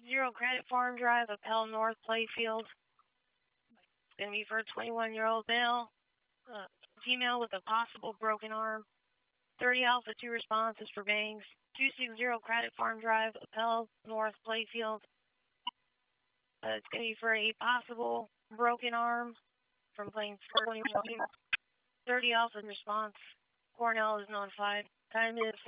Credit Farm Drive, Appel North Playfield. It's going to be for a 21-year-old male, female with a possible broken arm. 30 Alpha 2 responses for bangs. 260 Credit Farm Drive, Appel North Playfield. It's going to be for a possible broken arm from playing 21. 30 Alpha response. Cornell is notified. Time is